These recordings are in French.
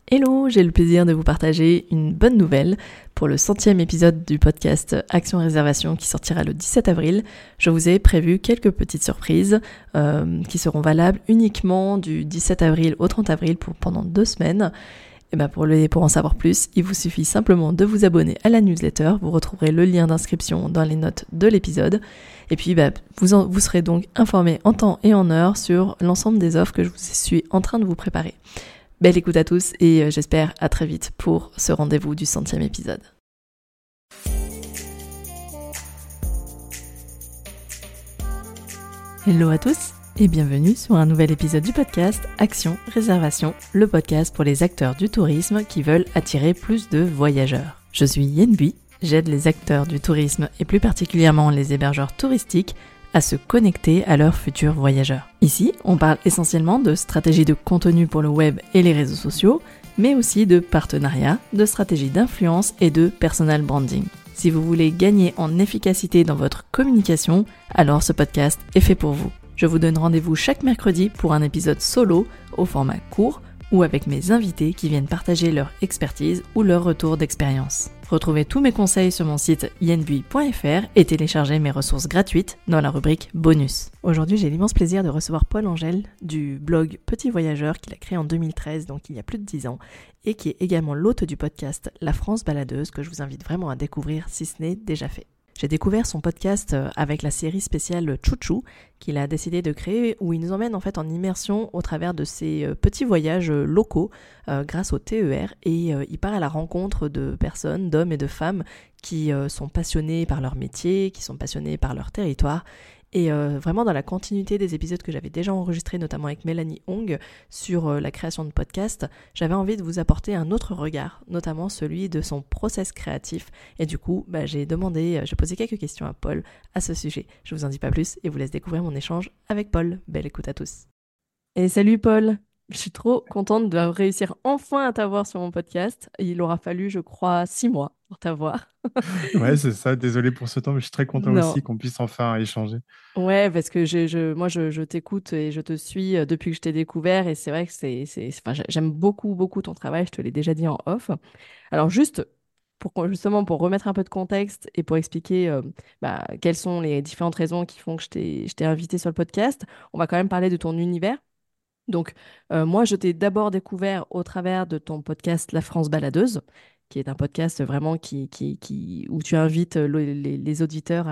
Hello, j'ai le plaisir de vous partager une bonne nouvelle pour le 100e épisode du podcast Action Réservation qui sortira le 17 avril. Je vous ai prévu quelques petites surprises qui seront valables uniquement du 17 avril au 30 avril pendant 2 semaines. Et pour en savoir plus, il vous suffit simplement de vous abonner à la newsletter. Vous retrouverez le lien d'inscription dans les notes de l'épisode. Et puis vous serez donc informé en temps et en heure sur l'ensemble des offres que je suis en train de vous préparer. Belle écoute à tous et j'espère à très vite pour ce rendez-vous du 100e épisode. Hello à tous et bienvenue sur un nouvel épisode du podcast Action Réservation, le podcast pour les acteurs du tourisme qui veulent attirer plus de voyageurs. Je suis Yen Bui, j'aide les acteurs du tourisme et plus particulièrement les hébergeurs touristiques à se connecter à leurs futurs voyageurs. Ici, on parle essentiellement de stratégie de contenu pour le web et les réseaux sociaux, mais aussi de partenariat, de stratégie d'influence et de personal branding. Si vous voulez gagner en efficacité dans votre communication, alors ce podcast est fait pour vous. Je vous donne rendez-vous chaque mercredi pour un épisode solo au format court ou avec mes invités qui viennent partager leur expertise ou leur retour d'expérience. Retrouvez tous mes conseils sur mon site yenbui.fr et téléchargez mes ressources gratuites dans la rubrique bonus. Aujourd'hui, j'ai l'immense plaisir de recevoir Paul Angel du blog Petit Voyageur qu'il a créé en 2013, donc il y a plus de 10 ans, et qui est également l'hôte du podcast La France Baladeuse que je vous invite vraiment à découvrir si ce n'est déjà fait. J'ai découvert son podcast avec la série spéciale Chouchou qu'il a décidé de créer où il nous emmène en fait en immersion au travers de ses petits voyages locaux grâce au TER et il part à la rencontre de personnes, d'hommes et de femmes qui sont passionnés par leur métier, qui sont passionnés par leur territoire. Et vraiment dans la continuité des épisodes que j'avais déjà enregistrés, notamment avec Mélanie Hong, sur la création de podcasts, j'avais envie de vous apporter un autre regard, notamment celui de son process créatif. Et du coup, j'ai posé quelques questions à Paul à ce sujet. Je vous en dis pas plus et vous laisse découvrir mon échange avec Paul. Belle écoute à tous. Et salut Paul, je suis trop contente de réussir enfin à t'avoir sur mon podcast. Il aura fallu, je crois, 6 mois pour t'avoir. Ouais, c'est ça. Désolé pour ce temps, mais je suis très content Non. aussi qu'on puisse enfin échanger. Ouais, parce que je t'écoute et je te suis depuis que je t'ai découvert et c'est vrai que j'aime beaucoup, beaucoup ton travail, je te l'ai déjà dit en off. Alors juste, justement, pour remettre un peu de contexte et pour expliquer quelles sont les différentes raisons qui font que je t'ai invité sur le podcast, on va quand même parler de ton univers. Donc, moi, je t'ai d'abord découvert au travers de ton podcast La France Baladeuse, qui est un podcast vraiment où tu invites les auditeurs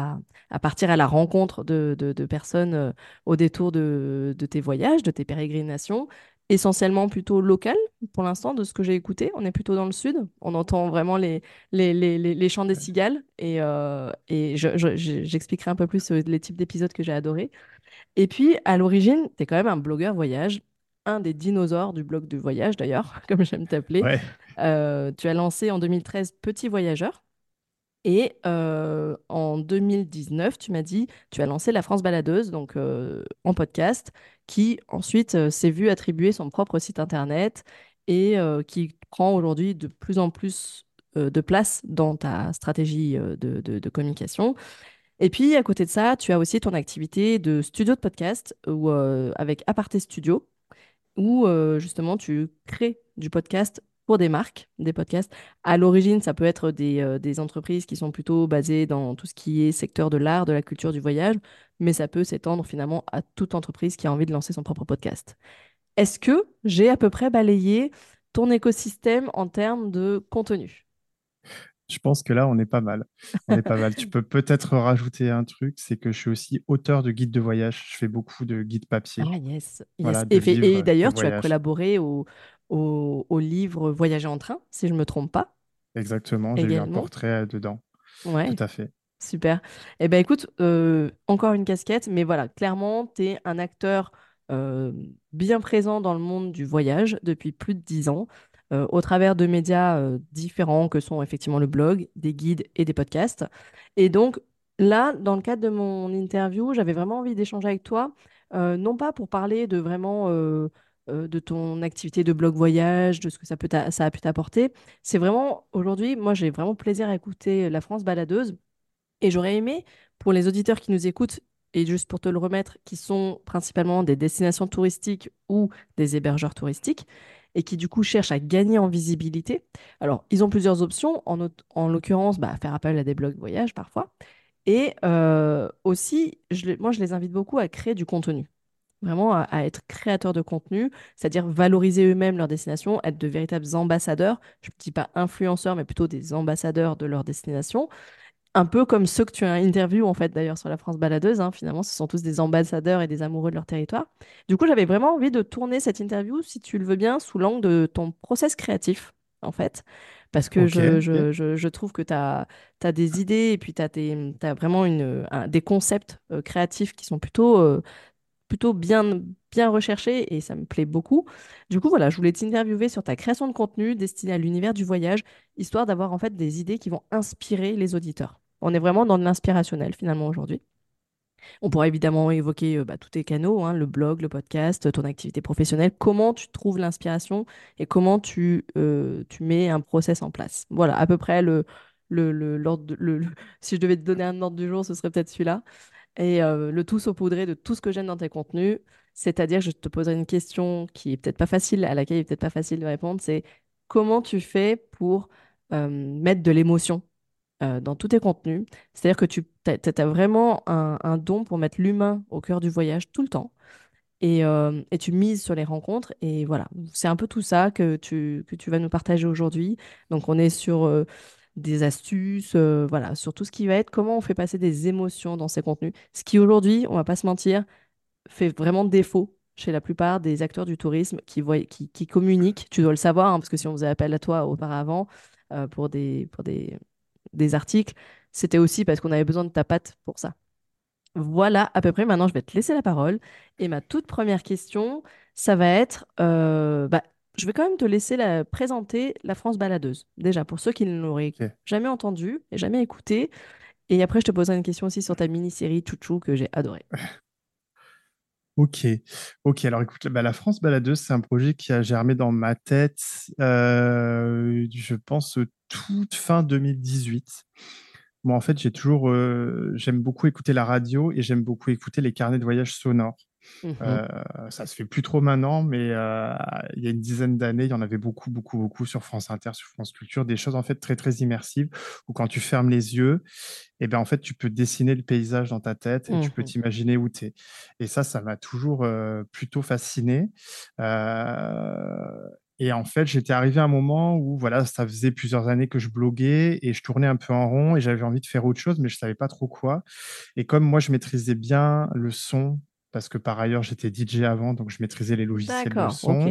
à partir à la rencontre de personnes au détour de tes voyages, de tes pérégrinations, essentiellement plutôt locales pour l'instant, de ce que j'ai écouté. On est plutôt dans le sud, on entend vraiment les chants des cigales et j'expliquerai un peu plus les types d'épisodes que j'ai adorés. Et puis, à l'origine, tu es quand même un blogueur voyage, un des dinosaures du blog de voyage d'ailleurs, comme j'aime t'appeler. Ouais, Tu as lancé en 2013 Petit Voyageur. Et en 2019, tu m'as dit, tu as lancé La France Baladeuse, donc en podcast, qui ensuite s'est vu attribuer son propre site internet et qui prend aujourd'hui de plus en plus de place dans ta stratégie de communication. Et puis, à côté de ça, tu as aussi ton activité de studio de podcast avec Aparté Studio, où justement tu crées du podcast pour des marques, des podcasts. À l'origine, ça peut être des entreprises qui sont plutôt basées dans tout ce qui est secteur de l'art, de la culture, du voyage, mais ça peut s'étendre finalement à toute entreprise qui a envie de lancer son propre podcast. Est-ce que j'ai à peu près balayé ton écosystème en termes de contenu? je pense que là, on est pas mal. On est pas mal. Tu peux peut-être rajouter un truc, c'est que je suis aussi auteur de guides de voyage. Je fais beaucoup de guides papier, Ah yes, yes. voilà, de Et livres de d'ailleurs, tu as voyage. collaboré au livre Voyager en train, si je ne me trompe pas, Exactement, j'ai eu un également. portrait dedans. Tout Ouais, à fait. super. Eh ben écoute, encore une casquette, mais voilà, clairement, tu es un acteur bien présent dans le monde du voyage depuis plus de 10 ans, au travers de médias différents que sont effectivement le blog, des guides et des podcasts. Et donc là, dans le cadre de mon interview, j'avais vraiment envie d'échanger avec toi, non pas pour parler de vraiment de ton activité de blog voyage, de ce que ça a pu t'apporter. C'est vraiment, aujourd'hui, moi j'ai vraiment plaisir à écouter La France Baladeuse et j'aurais aimé, pour les auditeurs qui nous écoutent, et juste pour te le remettre, qui sont principalement des destinations touristiques ou des hébergeurs touristiques, et qui du coup cherchent à gagner en visibilité. Alors, ils ont plusieurs options, en l'occurrence, bah, faire appel à des blogs voyage parfois. Et aussi, moi, je les invite beaucoup à créer du contenu. Vraiment à être créateur de contenu, c'est-à-dire valoriser eux-mêmes leur destination, être de véritables ambassadeurs. Je ne dis pas influenceurs, mais plutôt des ambassadeurs de leur destination. Un peu comme ceux que tu as interviewés, en fait, d'ailleurs, sur la France Baladeuse, hein. Finalement, ce sont tous des ambassadeurs et des amoureux de leur territoire. Du coup, j'avais vraiment envie de tourner cette interview, si tu le veux bien, sous l'angle de ton process créatif, en fait. Parce que Ok, ok. je trouve que tu as des idées et puis tu as vraiment des concepts créatifs qui sont plutôt bien recherchés et ça me plaît beaucoup. Du coup, voilà, je voulais t'interviewer sur ta création de contenu destiné à l'univers du voyage, histoire d'avoir en fait des idées qui vont inspirer les auditeurs. On est vraiment dans de l'inspirationnel finalement aujourd'hui. On pourrait évidemment évoquer tous tes canaux, hein, le blog, le podcast, ton activité professionnelle, comment tu trouves l'inspiration et comment tu mets un process en place. Voilà, à peu près si je devais te donner un ordre du jour, ce serait peut-être celui-là. Et le tout saupoudré de tout ce que j'aime dans tes contenus. C'est-à-dire, je te poserai une question qui est peut-être pas facile, à laquelle il est peut-être pas facile de répondre, c'est comment tu fais pour mettre de l'émotion dans tous tes contenus? C'est-à-dire que tu as vraiment un don pour mettre l'humain au cœur du voyage tout le temps. Et tu mises sur les rencontres. Et voilà, c'est un peu tout ça que tu vas nous partager aujourd'hui. Donc, on est sur des astuces, voilà, sur tout ce qui va être comment on fait passer des émotions dans ces contenus. Ce qui aujourd'hui, on va pas se mentir, fait vraiment défaut chez la plupart des acteurs du tourisme qui communiquent. Tu dois le savoir, hein, parce que si on faisait appel à toi auparavant pour des articles, c'était aussi parce qu'on avait besoin de ta patte pour ça. Voilà, à peu près. Maintenant, je vais te laisser la parole. Et ma toute première question, ça va être, je vais quand même te laisser présenter la France baladeuse. Déjà, pour ceux qui ne l'auraient Ok. jamais entendu et jamais écouté. Et après, je te poserai une question aussi sur ta mini-série Chouchou que j'ai adorée. Ok, ok. Alors écoute, bah, la France baladeuse, c'est un projet qui a germé dans ma tête, je pense, toute fin 2018. Moi, en fait, j'aime beaucoup écouter la radio et j'aime beaucoup écouter les carnets de voyage sonores. Mhm. Euh, Ça se fait plus trop maintenant, mais il y a une dizaine d'années, il y en avait beaucoup, beaucoup, beaucoup sur France Inter, sur France Culture, des choses en fait très, très immersives où quand tu fermes les yeux, et ben en fait, tu peux dessiner le paysage dans ta tête et tu peux Mhm. t'imaginer où tu es. Et ça m'a toujours plutôt fasciné. Et en fait, j'étais arrivé à un moment où voilà, ça faisait plusieurs années que je bloguais et je tournais un peu en rond et j'avais envie de faire autre chose, mais je savais pas trop quoi. Et comme moi, je maîtrisais bien le son, parce que par ailleurs, j'étais DJ avant, donc je maîtrisais les logiciels de D'accord, ok. son.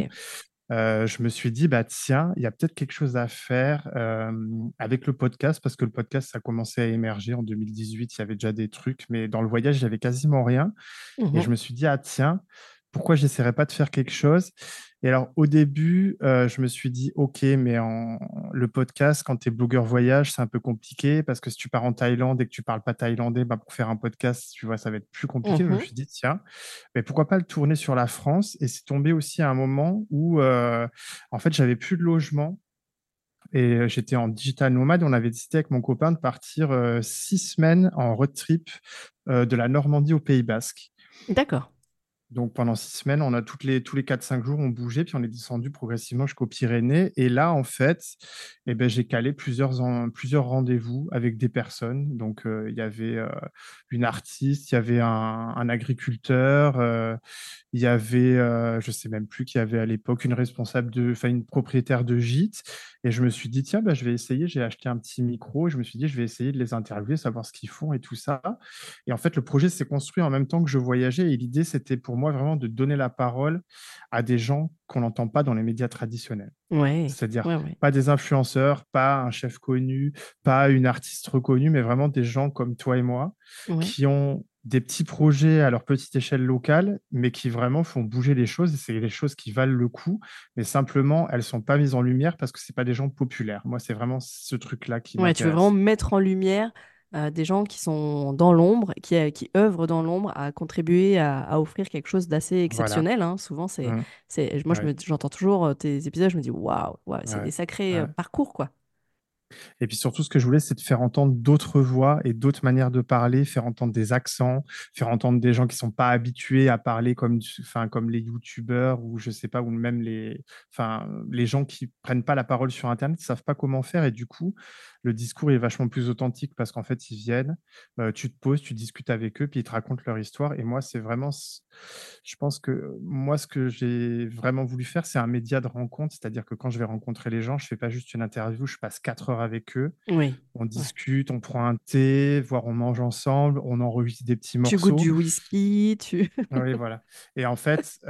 Je me suis dit, bah tiens, il y a peut-être quelque chose à faire avec le podcast, parce que le podcast, ça a commencé à émerger en 2018, il y avait déjà des trucs, mais dans le voyage, il n'y avait quasiment rien. Et je Mhm. me suis dit, ah tiens, pourquoi j'essaierais pas de faire quelque chose? Et alors, au début, je me suis dit, OK, mais le podcast, quand tu es blogueur voyage, c'est un peu compliqué parce que si tu pars en Thaïlande et que tu parles pas thaïlandais, bah, pour faire un podcast, tu vois, ça va être plus compliqué. Donc, je me Mhm. suis dit, tiens, mais pourquoi pas le tourner sur la France? Et c'est tombé aussi à un moment où, en fait, j'avais plus de logement. Et j'étais en digital nomade. On avait décidé avec mon copain de partir 6 semaines en road trip de la Normandie au Pays Basque. D'accord. Donc pendant 6 semaines, on a tous les 4-5 jours, on bougeait, puis on est descendu progressivement jusqu'aux Pyrénées. Et là, en fait, eh ben, j'ai calé plusieurs rendez-vous avec des personnes. Donc il y avait une artiste, il y avait un agriculteur, il y avait, je sais même plus qui y avait à l'époque, enfin une propriétaire de gîte. Et je me suis dit, tiens, bah, je vais essayer. J'ai acheté un petit micro et je me suis dit, je vais essayer de les interviewer, savoir ce qu'ils font et tout ça. Et en fait, le projet s'est construit en même temps que je voyageais. Et l'idée, c'était pour moi vraiment de donner la parole à des gens qu'on n'entend pas dans les médias traditionnels. Ouais, C'est-à-dire ouais, ouais. pas des influenceurs, pas un chef connu, pas une artiste reconnue, mais vraiment des gens comme toi et moi Ouais. qui ont des petits projets à leur petite échelle locale, mais qui vraiment font bouger les choses. Et c'est les choses qui valent le coup, mais simplement, elles sont pas mises en lumière parce que c'est pas des gens populaires. Moi, c'est vraiment ce truc-là qui Ouais, tu veux vraiment m'intéresse. mettre en lumière des gens qui sont dans l'ombre, qui œuvrent dans l'ombre à contribuer à offrir quelque chose d'assez Voilà. exceptionnel, hein. Souvent, Mmh. moi, Ouais. j'entends toujours tes épisodes, je me dis waouh, waouh, c'est Ouais. des sacrés Ouais. parcours, quoi. Et puis surtout, ce que je voulais, c'est de faire entendre d'autres voix et d'autres manières de parler, faire entendre des accents, faire entendre des gens qui sont pas habitués à parler comme les youtubeurs ou je sais pas, ou même les gens qui prennent pas la parole sur Internet, ils savent pas comment faire et du coup, le discours est vachement plus authentique parce qu'en fait, ils viennent, tu te poses, tu discutes avec eux, puis ils te racontent leur histoire et moi, c'est vraiment je pense que moi, ce que j'ai vraiment voulu faire, c'est un média de rencontre. C'est-à-dire que quand je vais rencontrer les gens, je fais pas juste une interview, je passe 4 heures avec eux. Oui, On ouais. discute, on prend un thé, voire on mange ensemble, on enregistre des petits Tu goûtes morceaux. du whisky, tu Oui, voilà. Et en fait,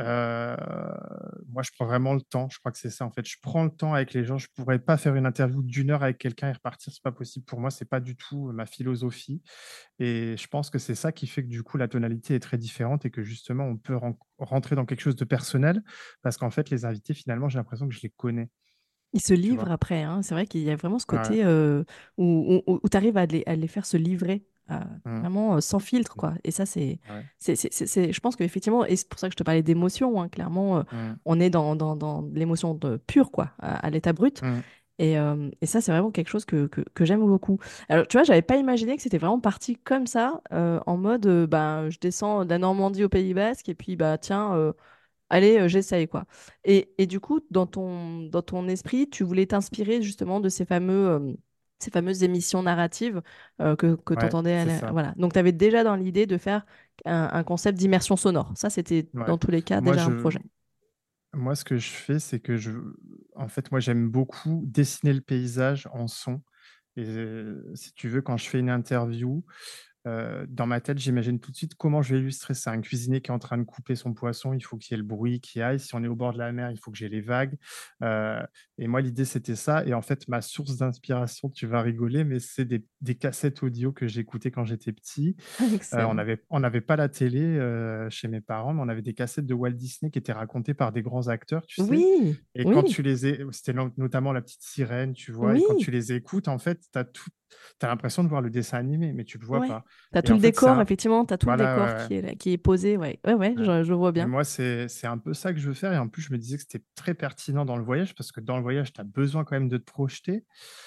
moi, je prends vraiment le temps. Je crois que c'est ça, en fait. Je prends le temps avec les gens. Je pourrais pas faire une interview d'une heure avec quelqu'un et repartir, c'est pas possible pour moi. C'est pas du tout ma philosophie. Et je pense que c'est ça qui fait que du coup, la tonalité est très différente et que justement, on peut rentrer dans quelque chose de personnel parce qu'en fait, les invités, finalement, j'ai l'impression que je les connais, ils se tu livrent vois. après, hein. C'est vrai qu'il y a vraiment ce Ouais. côté où tu arrives à les faire se livrer Mm. vraiment sans filtre, quoi. Et ça, Ouais. je pense qu'effectivement, et c'est pour ça que je te parlais d'émotion, hein, clairement, Mm. on est dans l'émotion pure, quoi, à l'état brut. Mm. Et ça, c'est vraiment quelque chose que j'aime beaucoup. Alors, tu vois, j'avais pas imaginé que c'était vraiment parti comme ça, en mode, ben, je descends de la Normandie au Pays Basque, et puis, bah, tiens, allez, j'essaye, quoi. Et du coup, dans ton esprit, tu voulais t'inspirer justement de ces fameuses émissions narratives que tu Ouais, entendais c'est ça. Voilà. Donc, tu avais déjà dans l'idée de faire un concept d'immersion sonore. Ça, c'était Ouais. dans tous les cas Moi, déjà un je, projet. Moi, ce que je fais, c'est que en fait, moi, j'aime beaucoup dessiner le paysage en son. Et si tu veux, quand je fais une interview, dans ma tête, j'imagine tout de suite comment je vais illustrer ça. Un cuisinier qui est en train de couper son poisson, il faut qu'il y ait le bruit qui aille. Si on est au bord de la mer, il faut que j'ai les vagues. Heu et moi, l'idée, c'était ça et en fait, ma source d'inspiration, tu vas rigoler, mais c'est des cassettes audio que j'écoutais quand j'étais petit. Excellent. On n'avait pas la télé, chez mes parents, mais on avait des cassettes de Walt Disney qui étaient racontées par des grands acteurs, tu sais? Oui, Et quand oui, tu les é c'était notamment La Petite Sirène, tu vois? Et quand oui. tu les écoutes, en fait, tu as l'impression de voir le dessin animé, mais tu le vois Ouais. pas. T'as Et tout en le fait, c'est décor, un effectivement, t'as tout le voilà, décor ouais, ouais, qui est là, qui est posé, ouais. Ouais, ouais, ouais. je vois Et bien. moi, c'est un peu ça que je veux faire et en plus, je me disais que c'était très pertinent dans le voyage parce que dans le voyage, tu as besoin quand même de te projeter.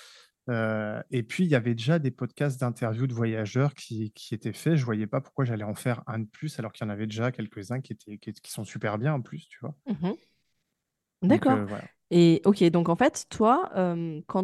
Et puis, il y avait déjà des podcasts d'interviews de voyageurs qui étaient faits. Je voyais pas pourquoi j'allais en faire un de plus alors qu'il y en avait déjà quelques-uns qui sont super bien en plus, tu vois? Mhm. Donc D'accord. voilà. Et ok, donc en fait, toi, quand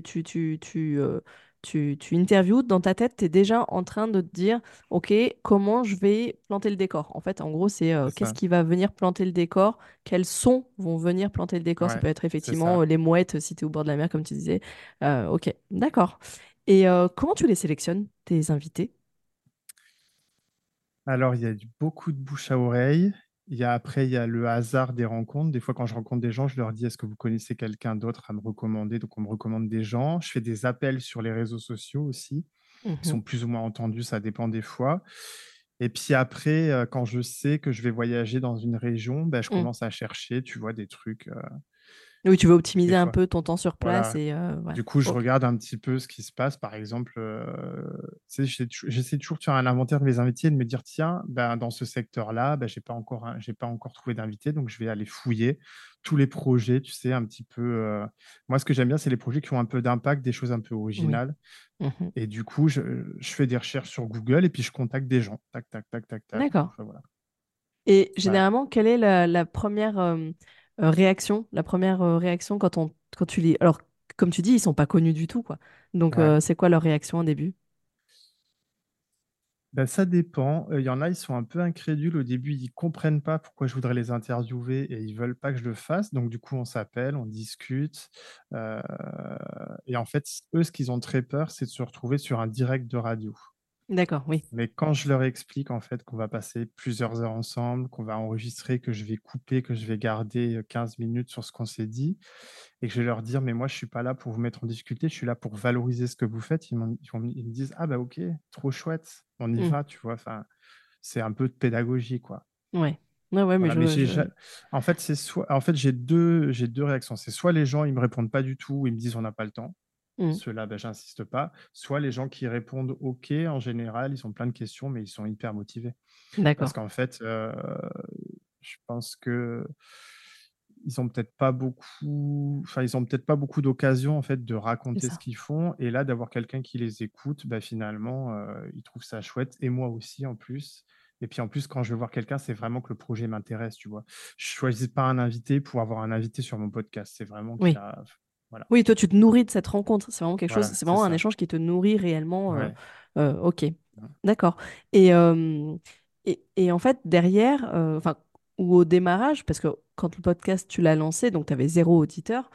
tu interviews, dans ta tête, tu es déjà en train de te dire, ok, comment je vais planter le décor? En fait, en gros, c'est C'est qu'est-ce ça. qui va venir planter le décor? Quels sons vont venir planter le décor? Ça Ouais, peut être c'est effectivement ça. les mouettes si tu es au bord de la mer, comme tu disais. Ok, d'accord. Et comment tu les sélectionnes, tes invités? Alors, il y a beaucoup de bouche à oreille. Il y a le hasard des rencontres. Des fois, quand je rencontre des gens, je leur dis: «Est-ce que vous connaissez quelqu'un d'autre à me recommander?» Donc on me recommande des gens. Je fais des appels sur les réseaux sociaux aussi, qui Mhm, sont plus ou moins entendus, ça dépend des fois. Et puis après, quand je sais que je vais voyager dans une région, bah, je mm. commence à chercher, tu vois, des trucs, Oui, tu veux des optimiser un fois peu ton temps sur place voilà. et ouais. Du coup, je Ok. regarde un petit peu ce qui se passe. Par exemple, tu sais, j'essaie toujours de faire un inventaire de mes invités et de me dire: «Tiens, ben, dans ce secteur-là, ben, j'ai pas encore trouvé d'invité, donc je vais aller fouiller tous les projets», tu sais, un petit peu, moi, ce que j'aime bien, c'est les projets qui ont un peu d'impact, des choses un peu Oui. originales Mhm. et du coup, je fais des recherches sur Google et puis je contacte des gens. Tac, tac, tac, tac, tac. D'accord. Enfin, voilà. Et Voilà. généralement, quelle est la première réaction, quand tu les... Alors, comme tu dis, ils sont pas connus du tout, quoi. Donc, Ouais. c'est quoi leur réaction au début? Bah, ça dépend. Il y en a, ils sont un peu incrédules. Au début, ils comprennent pas pourquoi je voudrais les interviewer et ils veulent pas que je le fasse. Donc du coup, on s'appelle, on discute, heu et en fait, eux, ce qu'ils ont très peur, c'est de se retrouver sur un direct de radio. D'accord, oui. Mais quand je leur explique en fait qu'on va passer plusieurs heures ensemble, qu'on va enregistrer, que je vais couper, que je vais garder, 15 minutes sur ce qu'on s'est dit et que je vais leur dire: «Mais moi, je suis pas là pour vous mettre en difficulté, je suis là pour valoriser ce que vous faites». Ils me disent: «Ah bah OK, trop chouette, on y Mm. va», tu vois? Enfin, c'est un peu de pédagogie, quoi. Ouais. Ouais, ouais, mais Voilà, mais en fait, j'ai 2 réactions. C'est soit les gens, ils me répondent pas du tout, ils me disent: «On n'a pas le temps». Mm. Ceux-là, bah, j'insiste pas. Soit les gens qui répondent OK, en général, ils ont plein de questions, mais ils sont hyper motivés. Parce D'accord. qu'en fait, je pense que ils ont peut-être pas beaucoup, enfin, ils ont peut-être pas beaucoup d'occasions en fait de C'est raconter ce ça. qu'ils font. Et là, d'avoir quelqu'un qui les écoute, bah, finalement, ils trouvent ça chouette et moi aussi en plus. Et puis en plus, quand je vais voir quelqu'un, c'est vraiment que le projet m'intéresse, tu vois? Je choisis pas un invité pour avoir un invité sur mon podcast. C'est vraiment qu'il Oui. a voilà, Oui, toi, tu te nourris de cette rencontre. C'est vraiment quelque chose, voilà, c'est c'est vraiment un ça. échange qui te nourrit réellement. Ouais. Ok, d'accord. Et, euh, et en fait, derrière, enfin, ou au démarrage, parce que quand le podcast, tu l'as lancé, donc tu avais zéro auditeur,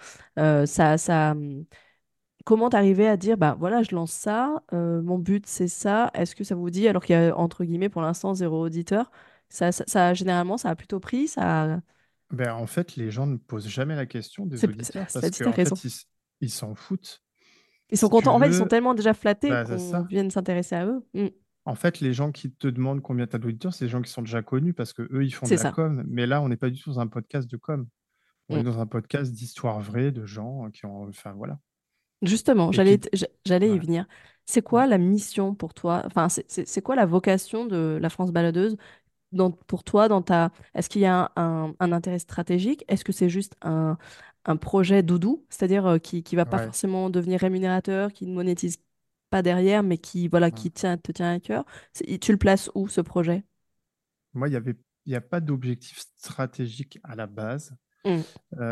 comment t'arrivais à dire, bah voilà, je lance ça, mon but c'est ça, est-ce que ça vous dit, alors qu'il y a, entre guillemets, pour l'instant, zéro auditeur, généralement, ça a plutôt pris, Ben, en fait, les gens ne posent jamais la question des auditeurs cela parce dit, t'as qu'en raison. fait, ils s'en foutent. Ils sont Si tu contents. En fait, ils sont veux, tellement déjà flattés bah, c'est qu'on ça. vienne s'intéresser à eux. Mm. En fait, les gens qui te demandent combien tu as d'auditeurs, c'est des gens qui sont déjà connus parce que eux ils font de C'est la ça. com. Mais là, on n'est pas du tout dans un podcast de com. On Mm. est dans un podcast d'histoires vraies de gens qui ont, enfin voilà. Justement, Et qui, j'allais y voilà. venir. C'est quoi la mission pour toi? Enfin, c'est quoi la vocation de la France baladeuse pour toi, est-ce qu'il y a un intérêt stratégique? Est-ce que c'est juste un projet doudou, c'est-à-dire qui va pas Ouais. forcément devenir rémunérateur, qui ne monétise pas derrière, mais qui, voilà, Ouais. te tient à cœur? Tu le places où, ce projet? Moi, il y a pas d'objectif stratégique à la base. Mm.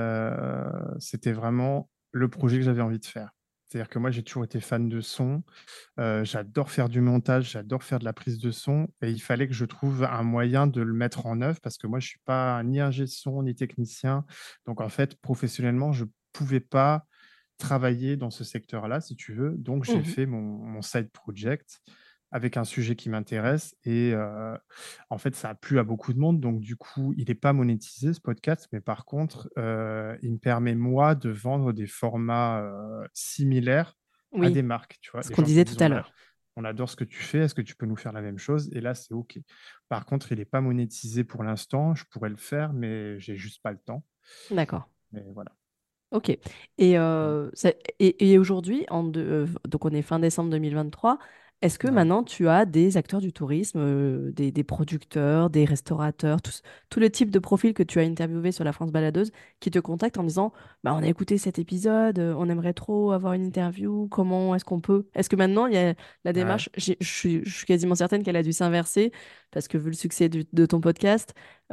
C'était vraiment le projet que j'avais envie de faire. C'est-à-dire que moi, j'ai toujours été fan de son. J'adore faire du montage, j'adore faire de la prise de son et il fallait que je trouve un moyen de le mettre en œuvre parce que moi, je suis pas ni ingé son ni technicien. Donc en fait, professionnellement, je pouvais pas travailler dans ce secteur-là, si tu veux. Donc j'ai Mhm. fait mon side project avec un sujet qui m'intéresse et en fait, ça a plu à beaucoup de monde. Donc du coup, il est pas monétisé ce podcast, mais par contre, il me permet moi de vendre des formats, similaires à Oui, des marques, tu vois? ce Des qu'on gens qui me disait disent: tout à l'heure. On adore ce que tu fais, est-ce que tu peux nous faire la même chose?» Et là, c'est OK. Par contre, il est pas monétisé pour l'instant. Je pourrais le faire, mais j'ai juste pas le temps. D'accord. Mais voilà. Ok. Mmh. Et aujourd'hui, donc on est fin décembre 2023, est-ce que Ouais, maintenant tu as des acteurs du tourisme, des producteurs, des restaurateurs, tous les types de profils que tu as interviewés sur la France Baladeuse qui te contactent en disant, bah, on a écouté cet épisode, on aimerait trop avoir une interview, comment est-ce qu'on peut? Est-ce que maintenant il y a la ouais. démarche, je suis quasiment certaine qu'elle a dû s'inverser parce que vu le succès de ton podcast,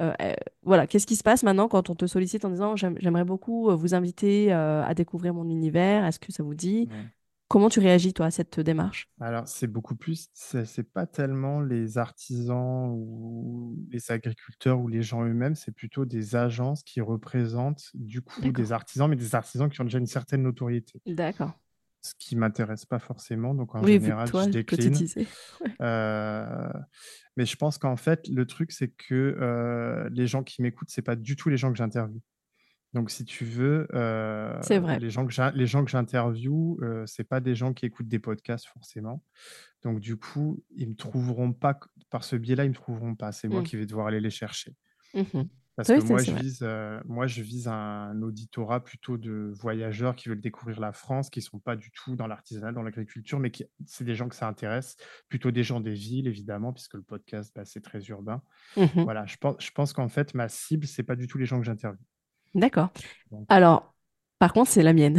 voilà, qu'est-ce qui se passe maintenant quand on te sollicite en disant j'aimerais beaucoup vous inviter à découvrir mon univers, est-ce que ça vous dit? Mmh. Comment tu réagis toi à cette démarche? Alors, c'est beaucoup plus, c'est pas tellement les artisans ou les agriculteurs ou les gens eux-mêmes, c'est plutôt des agences qui représentent du coup D'accord. des artisans, mais des artisans qui ont déjà une certaine notoriété. D'accord. Ce qui m'intéresse pas forcément, donc en Oui, vu que général, je toi, décline. petitisé. Ouais. Heu, mais je pense qu'en fait, le truc, c'est que, les gens qui m'écoutent, c'est pas du tout les gens que j'interviewe. Donc si tu veux, C'est vrai. les gens que j'interviewe, c'est pas des gens qui écoutent des podcasts forcément. Donc du coup, ils me trouveront pas q par ce biais-là, ils me trouveront pas. C'est moi Mm. qui vais devoir aller les chercher. Mhm. Parce que Oui, c'est vrai. moi, je vise un auditorat plutôt de voyageurs qui veulent découvrir la France, qui sont pas du tout dans l'artisanat, dans l'agriculture, mais qui c'est des gens que ça intéresse, plutôt des gens des villes évidemment, puisque le podcast, bah, c'est très urbain. Mhm. Voilà, je pense qu'en fait, ma cible, c'est pas du tout les gens que j'interviewe. D'accord. Donc Alors, par contre, c'est la mienne.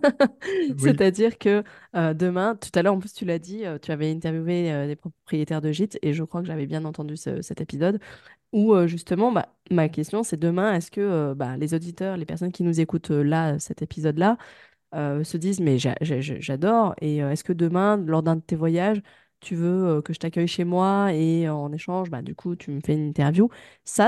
oui, C'est-à-dire que demain, tout à l'heure, en plus, tu l'as dit, tu avais interviewé des propriétaires de gîtes et je crois que j'avais bien entendu cet épisode. Ou justement, bah, ma question, c'est demain, est-ce que bah, les auditeurs, les personnes qui nous écoutent là, cet épisode-là, se disent, mais j'adore, et est-ce que demain, lors d'un de tes voyages, tu veux que je t'accueille chez moi et en échange, bah, du coup, tu me fais une interview. Ça,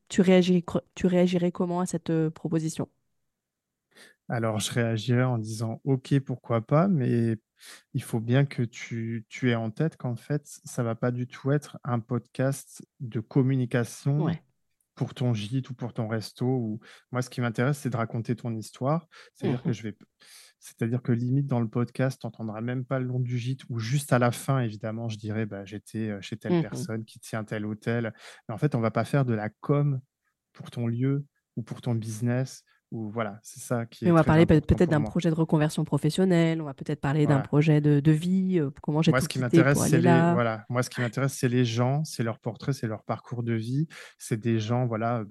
tu réagirais comment à cette proposition? alors je réagirais en disant: «OK, pourquoi pas», mais il faut bien que tu aies en tête qu'en fait, ça va pas du tout être un podcast de communication Ouais. pour ton gîte ou pour ton resto ou moi, ce qui m'intéresse, c'est de raconter ton histoire. Mhm. C'est-à-dire que limite dans le podcast, tu entendras même pas le nom du gîte ou juste à la fin, évidemment, je dirais: «Bah, j'étais, chez telle Mhm. personne qui tient tel hôtel». Mais en fait, on va pas faire de la com pour ton lieu ou pour ton business ou voilà, c'est ça qui Mais est on va très parler important peut-être pour d'un moi. projet de reconversion professionnelle, on va peut-être parler d'un Voilà. projet de vie, comment j'ai Moi, tout ce qui quitté m'intéresse, pour c'est aller les là. voilà, moi, ce qui m'intéresse, c'est les gens, c'est leur portrait, c'est leur parcours de vie. C'est des gens, voilà, bah,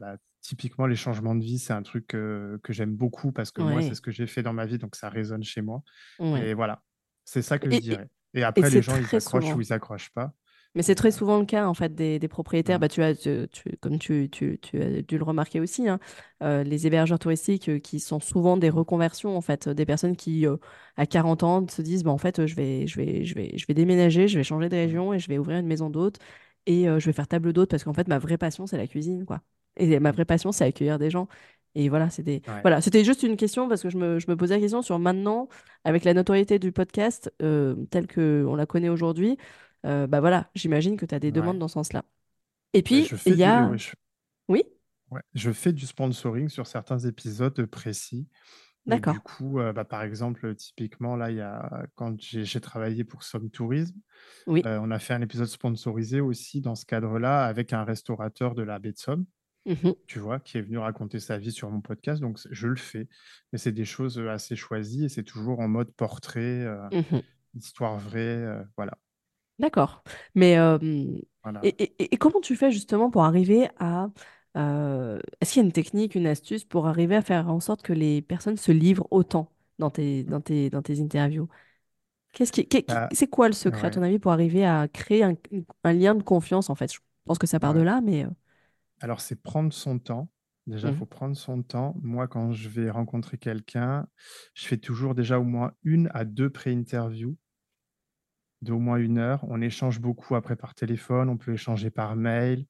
typiquement, les changements de vie, c'est un truc que j'aime beaucoup parce que moi, c'est Ouais, ce que j'ai fait dans ma vie, donc ça résonne chez moi. ouais. Et voilà, c'est ça que je Et, et, dirais. Et et après, les c'est gens, ils très accrochent ou souvent. ils accrochent pas. Mais c'est Mais, très souvent le cas en fait des propriétaires. mm, Bah, comme tu as dû le remarquer aussi, hein, les hébergeurs touristiques qui sont souvent des mm, reconversions en fait, des personnes qui à 40 ans se disent bah, en fait je vais déménager, je vais changer de mm, région et je vais ouvrir une maison d'hôte et je vais faire table d'hôte parce qu'en fait ma vraie passion c'est la cuisine quoi. Et ma mm. vraie passion c'est accueillir des gens. Et voilà, Ouais, voilà, c'était juste une question parce que je me posais la question sur maintenant, avec la notoriété du podcast telle qu'on la connaît aujourd'hui. Bah voilà, j'imagine que tu as des demandes ouais. dans ce sens-là. Et Bah, puis, il y a... Oui, ouais, je fais du sponsoring sur certains épisodes précis. Et du d'accord. coup, bah, par exemple, typiquement, là, quand j'ai travaillé pour Somme Tourisme, Oui. on a fait un épisode sponsorisé aussi dans ce cadre-là avec un restaurateur de la baie de Somme, Mhm, tu vois, qui est venu raconter sa vie sur mon podcast. Donc, je le fais. Mais c'est des choses assez choisies et c'est toujours en mode portrait, mhm. histoire vraie. Voilà. D'accord. Mais et, Voilà. et comment tu fais justement pour arriver à... est-ce qu'il y a une technique, une astuce pour arriver à faire en sorte que les personnes se livrent autant dans tes interviews? Bah, C'est quoi le secret, à ton ouais, avis, pour arriver à créer un lien de confiance, en fait? Je pense que ça part de ouais. là, mais... Alors, c'est prendre son temps. Déjà, il mhm. faut prendre son temps. Moi, quand je vais rencontrer quelqu'un, je fais toujours déjà au moins 1 à 2 pré-interviews d'au moins 1 heure. On échange beaucoup après par téléphone, on peut échanger par mail.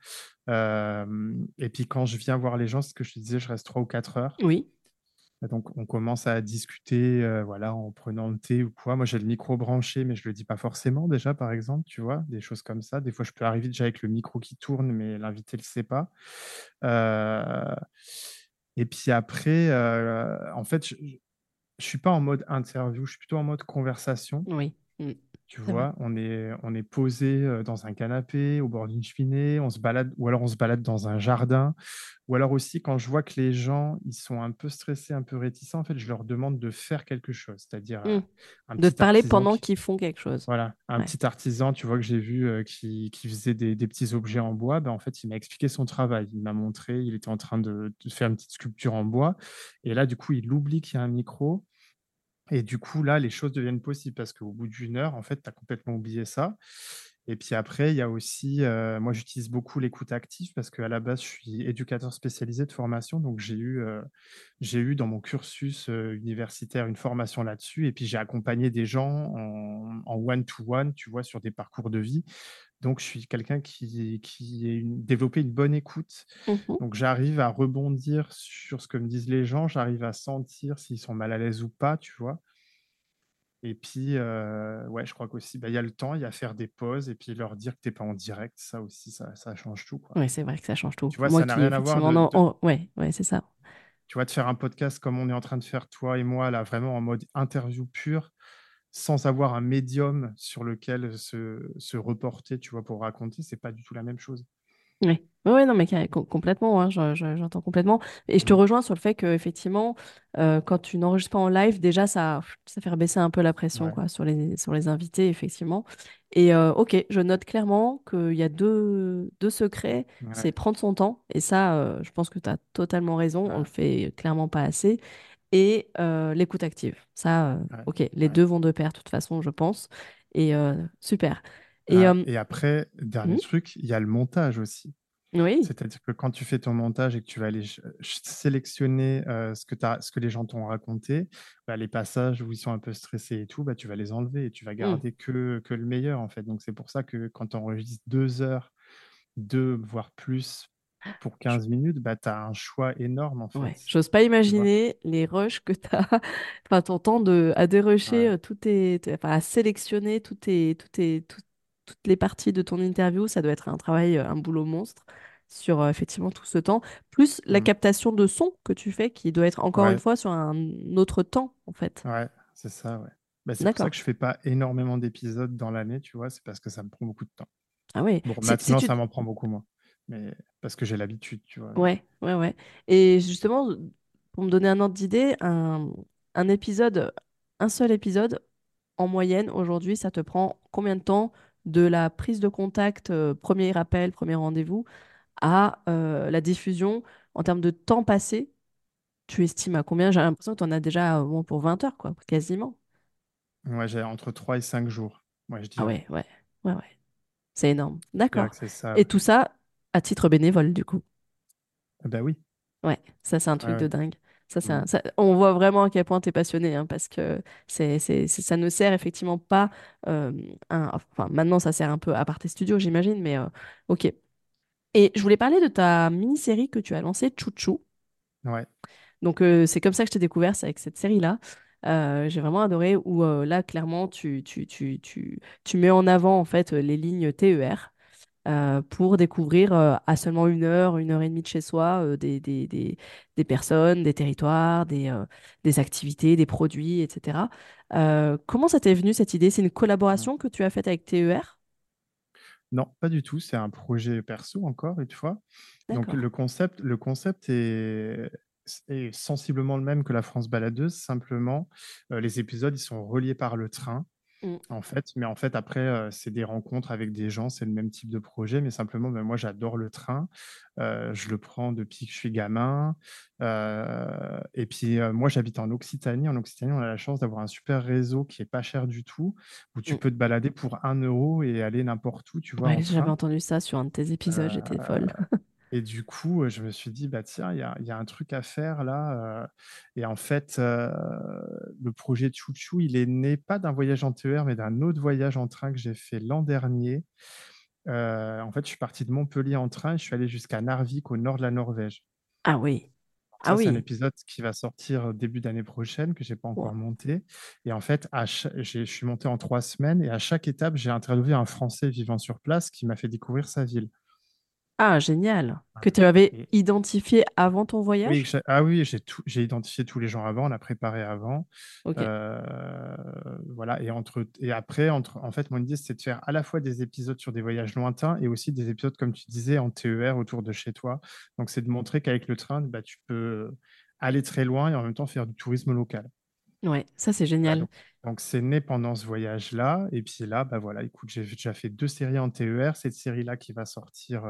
Et puis quand je viens voir les gens, c'est ce que je te disais, je reste 3 ou 4 heures. Oui. Et donc on commence à discuter, voilà, en prenant le thé ou quoi. Moi, j'ai le micro branché, mais je le dis pas forcément déjà, par exemple, tu vois? Des choses comme ça. Des fois, je peux arriver déjà avec le micro qui tourne, mais l'invité le sait pas. Heu et puis après, en fait, je suis pas en mode interview, je suis plutôt en mode conversation. Oui. Tu C'est vrai. vois? On est posé, dans un canapé, au bord d'une cheminée, on se balade ou alors on se balade dans un jardin ou alors aussi quand je vois que les gens, ils sont un peu stressés, un peu réticents, en fait, je leur demande de faire quelque chose. C'est-à-dire, Mm. un De te petit parler artisan pendant qui qu'ils font quelque chose. voilà, un Ouais. petit artisan, tu vois, que j'ai vu, qui faisait des petits objets en bois, ben, en fait, il m'a expliqué son travail. Il m'a montré, il était en train de faire une petite sculpture en bois et là, du coup, il oublie qu'il y a un micro et du coup, là, les choses deviennent possibles parce qu'au bout d'1 heure, en fait, tu as complètement oublié ça. Et puis après, il y a aussi, moi, j'utilise beaucoup l'écoute active parce qu'à la base, je suis éducateur spécialisé de formation. Donc, j'ai eu dans mon cursus universitaire une formation là-dessus. Et puis, j'ai accompagné des gens en one-to-one, tu vois, sur des parcours de vie. Donc, je suis quelqu'un qui a développé une bonne écoute. Mhm. Donc, j'arrive à rebondir sur ce que me disent les gens. J'arrive à sentir s'ils sont mal à l'aise ou pas, tu vois. Et puis, ouais, je crois qu'aussi, bah, il y a le temps, il y a faire des pauses et puis leur dire que tu es pas en direct, ça aussi, ça change tout, quoi. Oui, c'est vrai que ça change tout. Tu vois, Moi ça n'a qui, rien à voir effectivement, non, ouais, ouais, c'est ça. tu vois, de faire un podcast comme on est en train de faire toi et moi, là, vraiment en mode interview pure, sans avoir un médium sur lequel se reporter, tu vois, pour raconter, c'est pas du tout la même chose. Oui, ouais, ouais, non, mais complètement, hein, j'entends complètement. Et je te Mmh. rejoins sur le fait que, effectivement, quand tu n'enregistres pas en live, déjà, ça fait baisser un peu la pression, Ouais, quoi, sur les invités, effectivement. Et ok, je note clairement qu'il y a deux secrets, ouais, c'est prendre son temps. Et ça, je pense que tu as totalement raison, on le ouais, fait clairement pas assez. Et l'écoute active. Ça, ouais, ok, les ouais. deux vont de pair, de toute façon, je pense. Et super. Et Ah et après, dernier hmm, truc, il y a le montage aussi. oui. C'est-à-dire que quand tu fais ton montage et que tu vas aller sélectionner, ce que les gens t'ont raconté, bah, les passages où ils sont un peu stressés et tout, bah, tu vas les enlever et tu vas Hmm. garder que le meilleur, en fait. Donc c'est pour ça que quand tu enregistres 2 heures, 2 voire plus pour 15 minutes, bah, tu as un choix énorme, en fait, Ouais, j'ose pas tu vois? imaginer les rushs que tu as, enfin ton temps à dérusher Ouais, enfin à sélectionner toutes les parties de ton interview, ça doit être un travail, un boulot monstre sur effectivement tout ce temps, plus la mmh, captation de son que tu fais qui doit être encore une ouais, fois sur un autre temps en fait. ouais, c'est ça, ouais. Bah, c'est pour ça D'accord. que je fais pas énormément d'épisodes dans l'année, tu vois? C'est parce que ça me prend beaucoup de temps. Ah ouais, Bon, si maintenant, tu ça m'en prend beaucoup moins, mais parce que j'ai l'habitude, tu vois? Mais ouais, ouais, ouais. Et justement, pour me donner un ordre d'idée, un épisode, un seul épisode, en moyenne, aujourd'hui, ça te prend combien de temps de la prise de contact, premier appel, premier rendez-vous, à la diffusion en termes de temps passé, tu estimes à combien? J'ai l'impression que tu en as déjà au moins pour 20 heures, quoi, quasiment. Ouais, j'ai entre 3 et 5 jours, moi, je Ah dirais. ouais, ouais, ouais, ouais. C'est énorme. Je dirais D'accord. que c'est ça, Et ouais. tout ça à titre bénévole, du coup. Bah oui, Ouais, ça c'est un ouais, truc de ouais. dingue. Ça, Mm. on voit vraiment à quel point tu es passionné, hein, parce que ça ne sert effectivement pas. euh, enfin, maintenant, ça sert un peu à part tes studios, j'imagine, mais ok. Et je voulais parler de ta mini-série que tu as lancée, Chouchou. Ouais. Donc, c'est comme ça que je t'ai découvert, c'est avec cette série-là. J'ai vraiment adoré où là, clairement, tu mets en avant en fait les lignes TER pour découvrir à seulement 1 heure et demie de chez soi des personnes, des territoires, des activités, des produits, etc. Comment ça t'est venu cette idée? C'est une Mm. collaboration que tu as faite avec TER? Non, pas du tout. C'est un projet perso, encore une fois. Donc, D'accord. le concept est sensiblement le même que la France baladeuse. Simplement, les épisodes, ils sont reliés par le train. Mm, En fait, mais en fait, après, c'est des rencontres avec des gens, c'est le même type de projet, mais simplement, moi, j'adore le train. Je le prends depuis que je suis gamin. Et puis, moi, j'habite en Occitanie. En Occitanie, on a la chance d'avoir un super réseau qui est pas cher du tout, où tu mm. peux te balader pour 1 € et aller n'importe où, tu vois, Ouais, en j'avais train. entendu ça sur un de tes épisodes, j'étais folle. Et du coup, je me suis dit: «Bah, tiens, il y a un truc à faire là», et en fait, le projet Chouchou, il est né pas d'un voyage en TER, mais d'un autre voyage en train que j'ai fait l'an dernier. En fait, je suis parti de Montpellier en train et je suis allé jusqu'à Narvik, au nord de la Norvège. Ah oui, Donc ah ça, c'est un oui. épisode qui va sortir début d'année prochaine, que j'ai pas Wow. encore monté. Et en fait, je suis monté en 3 semaines et à chaque étape, j'ai interviewé un Français vivant sur place qui m'a fait découvrir sa ville. Ah, génial. Que Voilà. tu avais identifié avant ton Oui, voyage? oui, j'ai identifié tous les gens avant, on a préparé avant. Ok. Heu, voilà, et après, en fait, mon idée, c'était de faire à la fois des épisodes sur des voyages lointains et aussi des épisodes, comme tu disais, en TER autour de chez toi. Donc c'est de montrer qu'avec le train, bah, tu peux aller très loin et en même temps faire du tourisme local. Ouais, ça c'est Voilà, génial. donc c'est né pendant ce voyage-là et puis là, bah, voilà, écoute, j'ai déjà fait 2 séries en TER. Cette série-là qui va sortir,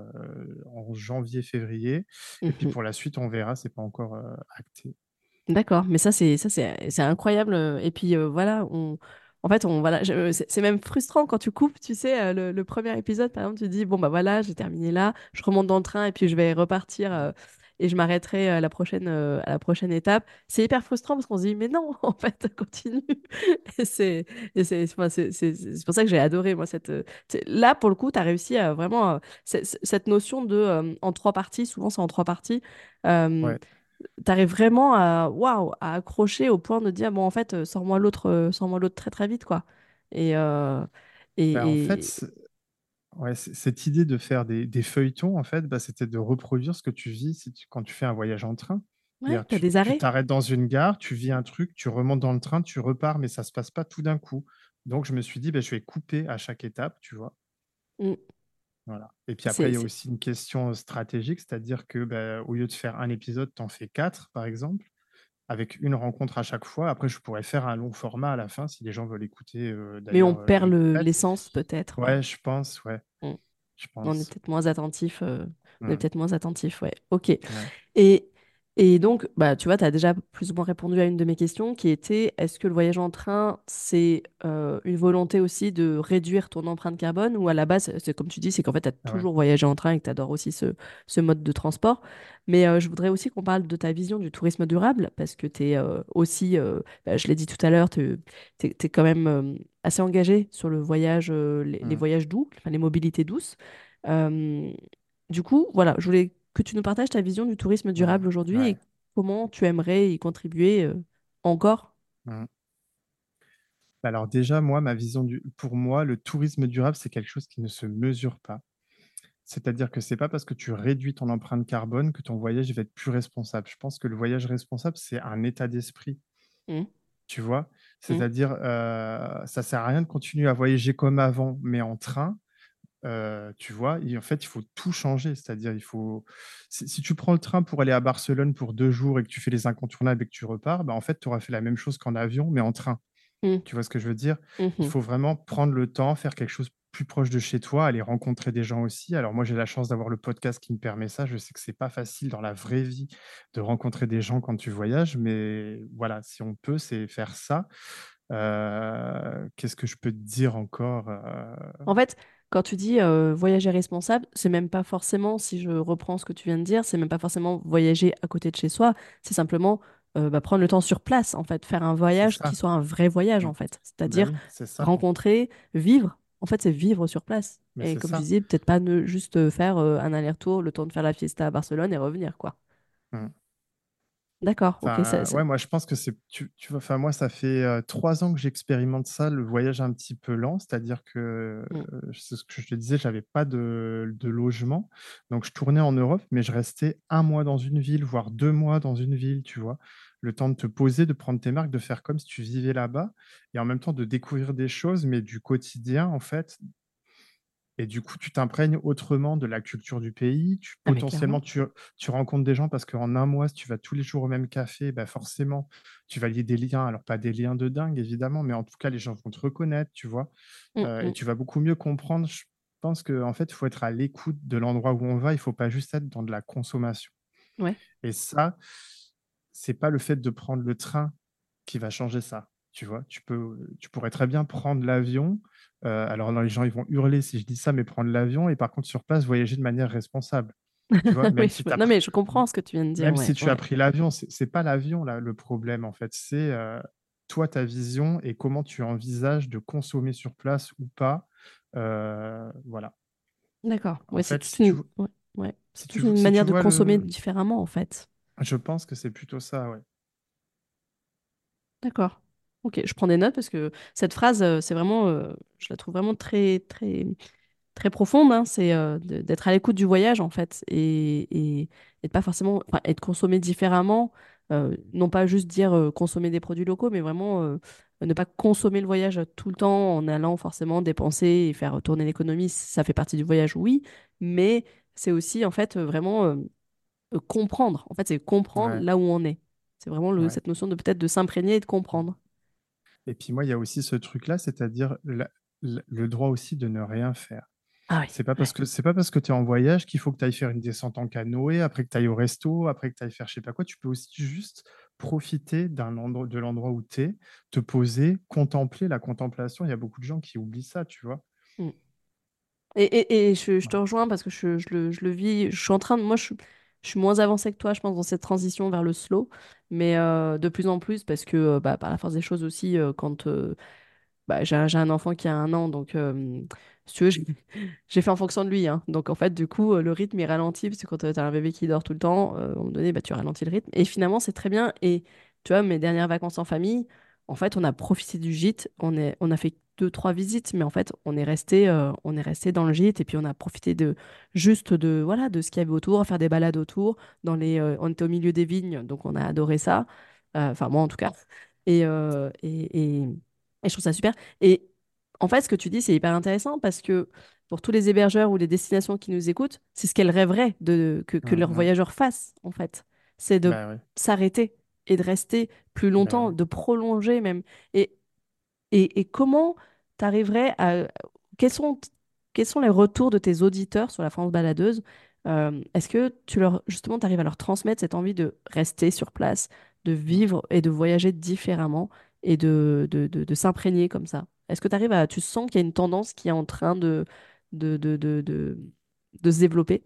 en janvier-février et puis Mhm. pour la suite, on verra, c'est pas encore, acté. D'accord, mais ça c'est incroyable. Et puis voilà, en fait voilà, c'est même frustrant quand tu coupes, tu sais, le premier épisode par exemple, tu dis bon bah voilà, j'ai terminé là, je remonte dans le train et puis je vais repartir et je m'arrêterai à la prochaine étape. C'est hyper frustrant parce qu'on se dit mais non, en fait, continue. Et enfin, c'est pour ça que j'ai adoré moi là pour le coup, tu as réussi à vraiment cette notion de en 3 parties, souvent c'est en 3 parties. euh, Ouais, T'arrives vraiment à, waouh, à accrocher au point de dire, bon, en fait, sors-moi l'autre très très vite, quoi. Et, euh, bah, en fait, et, et- ouais, cette idée de faire des feuilletons, en fait, bah, c'était de reproduire ce que tu vis quand tu fais un voyage en train. ouais, C'est-à-dire t'as des tu arrêts. t'arrêtes dans une gare, tu vis un truc, tu remontes dans le train, tu repars, mais ça se passe pas tout d'un coup. Donc je me suis dit: «Beh, je vais couper à chaque étape», tu vois? Mm. Voilà, et puis après, C'est, il y a c'est- aussi une question stratégique, c'est-à-dire que, bah, au lieu de faire un épisode, tu en fais 4, par exemple, avec une rencontre à chaque fois. Après, je pourrais faire un long format à la fin si les gens veulent écouter, Mais on d'ailleurs, je perd le répète. l'essence, peut-être, ouais. Ouais, je pense, ouais, Mm. je On est pense. peut-être moins attentif. On est Mmh, peut-être moins attentif, ouais. Ok. ouais, Et, et donc, bah, tu vois, tu as déjà plus ou moins répondu à une de mes questions qui était, est-ce que le voyage en train, c'est une volonté aussi de réduire ton empreinte carbone ou à la base, c'est comme tu dis, c'est qu'en fait, tu as ah ouais, toujours voyagé en train et que tu adores aussi ce mode de transport. Mais je voudrais aussi qu'on parle de ta vision du tourisme durable parce que tu es aussi, bah, je l'ai dit tout à l'heure, tu es, quand même assez engagé sur le voyage, les mmh, voyages doux, enfin, les mobilités douces. Euh, du coup, voilà, je voulais que tu nous partages ta vision du tourisme mmh, durable aujourd'hui ouais, et comment tu aimerais y contribuer encore. mmh. Bah, alors déjà, moi, pour moi, le tourisme durable, c'est quelque chose qui ne se mesure pas. C'est-à-dire que c'est pas parce que tu réduis ton empreinte carbone que ton voyage va être plus responsable. Je pense que le voyage responsable, c'est un état d'esprit, Mm, tu vois? mm, C'est-à-dire, ça sert à rien de continuer à voyager comme avant, mais en train, tu vois? En fait, il faut tout changer. C'est-à-dire, si tu prends le train pour aller à Barcelone pour 2 jours et que tu fais les incontournables et que tu repars, bah, en fait, tu auras fait la même chose qu'en avion, mais en train. mm, Tu vois ce que je veux dire? Il mhm. faut vraiment prendre le temps, faire quelque chose plus proche de chez toi, aller rencontrer des gens aussi. Alors moi, j'ai la chance d'avoir le podcast qui me permet ça. Je sais que c'est pas facile dans la vraie vie de rencontrer des gens quand tu voyages, mais voilà, si on peut, c'est faire ça. Qu'est-ce que je peux te dire encore? En fait, quand tu dis voyager responsable, c'est même pas forcément, si je reprends ce que tu viens de dire, c'est même pas forcément voyager à côté de chez soi, c'est simplement prendre le temps sur place, en fait, faire un C'est voyage qui ça. soit un vrai voyage, Mmh. en fait. Bah C'est-à-dire oui, c'est ça. rencontrer, vivre. En fait, c'est vivre sur place. Mais Et c'est comme tu ça. disais, peut-être pas ne juste faire un aller-retour, le temps de faire la fiesta à Barcelone et revenir, quoi. Mmh. D'accord, ok, Enfin, ouais, moi, je pense que c'est tu vois, enfin, moi, ça fait, 3 ans que j'expérimente ça, le voyage un petit peu lent. C'est-à-dire que, Mm. c'est ce que je te disais, j'avais pas de logement. Donc je tournais en Europe, mais je restais 1 mois dans une ville, voire 2 mois dans une ville, tu vois? Le temps de te poser, de prendre tes marques, de faire comme si tu vivais là-bas et en même temps de découvrir des choses, mais du quotidien, en fait. Et du coup, tu t'imprègnes autrement de la culture du pays. Tu Ah mais clairement. potentiellement, tu rencontres des gens parce qu'en 1 mois, si tu vas tous les jours au même café, bah, forcément, tu vas lier des liens. Alors pas des liens de dingue évidemment, mais en tout cas, les gens vont te reconnaître, tu vois? Mm, Et mm. tu vas beaucoup mieux comprendre. Je pense qu'en fait, il faut être à l'écoute de l'endroit où on va. Il faut pas juste être dans de la consommation. Ouais. Et ça, c'est pas le fait de prendre le train qui va changer ça, tu vois? Tu pourrais très bien prendre l'avion, alors là, les gens, ils vont hurler si je dis ça, mais prendre l'avion et par contre sur place, voyager de manière responsable, tu vois? Oui, non mais je comprends ce que tu viens de dire, Même ouais, si tu as ouais. pris l'avion, c'est pas l'avion là, le problème en fait, c'est, toi, ta vision et comment tu envisages de consommer sur place ou pas, voilà. D'accord. En Ouais, c'est fait, toute une, ouais, ouais. C'est toute une si tu manière de vois consommer le différemment, en fait. je pense que c'est plutôt ça, ouais. D'accord. Ok, je prends des notes parce que cette phrase, c'est vraiment, je la trouve vraiment très, très, très profonde. Hein. C'est d'être à l'écoute du voyage, en fait, et de pas forcément, enfin, et de consommer différemment. Non pas juste dire consommer des produits locaux, mais vraiment ne pas consommer le voyage tout le temps en allant forcément dépenser et faire tourner l'économie. Ça fait partie du voyage, oui, mais c'est aussi, en fait, vraiment comprendre. En fait, c'est comprendre Ouais, là où on est. C'est vraiment ouais. cette notion de peut-être de s'imprégner et de comprendre. Et puis moi, il y a aussi ce truc-là, c'est-à-dire le droit aussi de ne rien faire. Ah oui, ouais. C'est pas parce que tu es en voyage qu'il faut que tu ailles faire une descente en canoë, après que tu ailles au resto, après que tu ailles faire je sais pas quoi. Tu peux aussi juste profiter de l'endroit où tu es, te poser, contempler la contemplation. Il y a beaucoup de gens qui oublient ça, tu vois? Mm. Et je te Voilà. rejoins parce que je le vis. Je suis en train de. Je suis moins avancée que toi, je pense, dans cette transition vers le slow. Mais de plus en plus, parce que par la force des choses aussi, quand j'ai un enfant qui a 1 an, donc si tu veux, j'ai fait en fonction de lui. Hein. Donc en fait, du coup, le rythme est ralenti, parce que quand tu as un bébé qui dort tout le temps, à un moment donné, tu ralentis le rythme. Et finalement, c'est très bien. Et tu vois, mes dernières vacances en famille, en fait, on a profité du gîte. On a fait 2, 3 visites, mais en fait, on est resté dans le gîte et puis on a profité de juste de voilà de ce qu'il y avait autour, faire des balades autour. On était au milieu des vignes, donc on a adoré ça. Enfin moi en tout cas. Et, euh, et, et, et je trouve ça super. Et en fait, ce que tu dis, c'est hyper intéressant parce que pour tous les hébergeurs ou les destinations qui nous écoutent, c'est ce qu'elles rêveraient que leurs Mmh. voyageurs fassent, en fait. C'est de Bah, ouais. s'arrêter et de rester plus Bah, longtemps, ouais. de prolonger même. Et, et comment tu arriverais à... Quels sont, quels sont les retours de tes auditeurs sur la France baladeuse? Est-ce que justement, tu arrives à leur transmettre cette envie de rester sur place, de Mmh. vivre et de voyager différemment et de s'imprégner comme ça? Est-ce que tu sens qu'il y a une tendance qui est en train de, de, de, de, de se développer?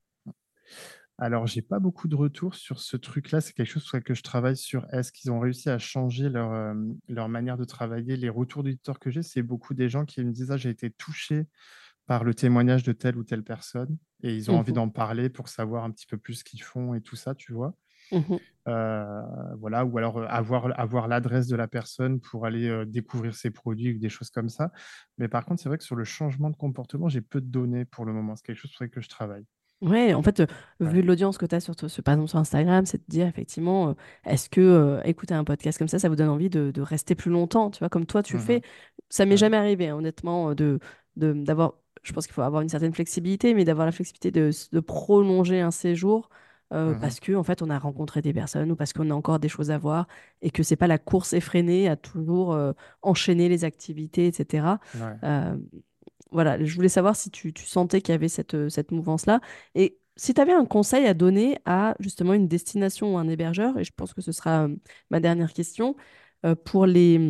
Alors, j'ai pas beaucoup de retours sur ce truc-là. C'est quelque chose sur lequel je travaille sur est-ce qu'ils ont réussi à changer leur manière de travailler? Les retours d'auditeurs que j'ai, c'est beaucoup des gens qui me disent: «Ah, j'ai été touché par le témoignage de telle ou telle personne» et ils ont envie Mhm, d'en parler pour savoir un petit peu plus ce qu'ils font et tout ça, tu vois? mhm. Voilà, ou alors, avoir l'adresse de la personne pour aller, découvrir ses produits ou des choses comme ça. Mais par contre, c'est vrai que sur le changement de comportement, j'ai peu de données pour le moment. C'est quelque chose sur lequel je travaille. Ouais, en fait, vu Ouais. l'audience que tu as par exemple sur Instagram, c'est de dire effectivement, est-ce que écouter un podcast comme ça vous donne envie de rester plus longtemps, tu vois, comme toi tu le fais. Mmh. Ça m'est Ouais. jamais arrivé, hein, honnêtement, d'avoir, je pense qu'il faut avoir une certaine flexibilité, mais d'avoir la flexibilité de prolonger un séjour Mmh. parce que en fait, on a rencontré des personnes ou parce qu'on a encore des choses à voir et que c'est pas la course effrénée à toujours enchaîner les activités, etc. Ouais. voilà, je voulais savoir si tu sentais qu'il y avait cette mouvance-là. Et si tu avais un conseil à donner à justement une destination ou un hébergeur, et je pense que ce sera ma dernière question, pour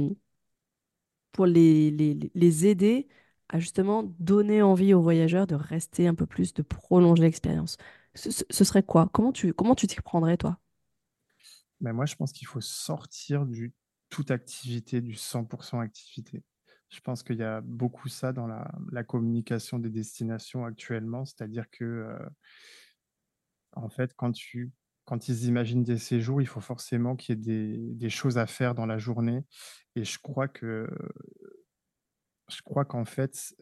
les aider à justement donner envie aux voyageurs de rester un peu plus, de prolonger l'expérience. Ce serait quoi? Comment tu t'y prendrais, toi? Mais moi, je pense qu'il faut sortir du toute activité, du 100% activité. Je pense qu'il y a beaucoup ça dans la communication des destinations actuellement, c'est-à-dire que, en fait, quand ils imaginent des séjours, il faut forcément qu'il y ait des choses à faire dans la journée. Et je crois qu'en fait,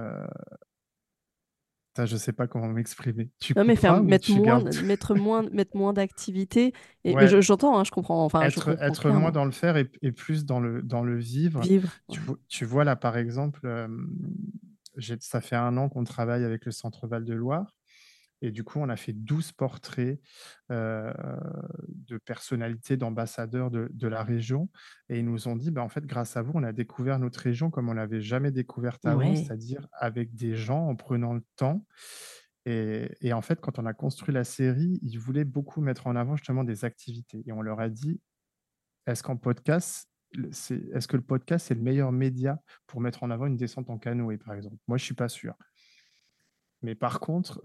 je ne sais pas comment m'exprimer. Tu Non, mais couperas ou mettre tu moins, gardes? mettre moins d'activités. Mais Ouais, j'entends, hein, je comprends, enfin, je comprends être moins clairement. dans le faire et plus dans le vivre. Vivre. Tu vois là, par exemple, ça fait 1 an qu'on travaille avec le Centre Val-de-Loire. Et du coup, on a fait 12 portraits de personnalités, d'ambassadeurs de la région. Et ils nous ont dit, bah, en fait, grâce à vous, on a découvert notre région comme on l'avait jamais découverte avant, Ouais. c'est-à-dire avec des gens en prenant le temps. Et en fait, quand on a construit la série, ils voulaient beaucoup mettre en avant justement des activités. Et on leur a dit, est-ce que le podcast est le meilleur média pour mettre en avant une descente en canoë, par exemple? Moi, je suis pas sûr. Mais par contre,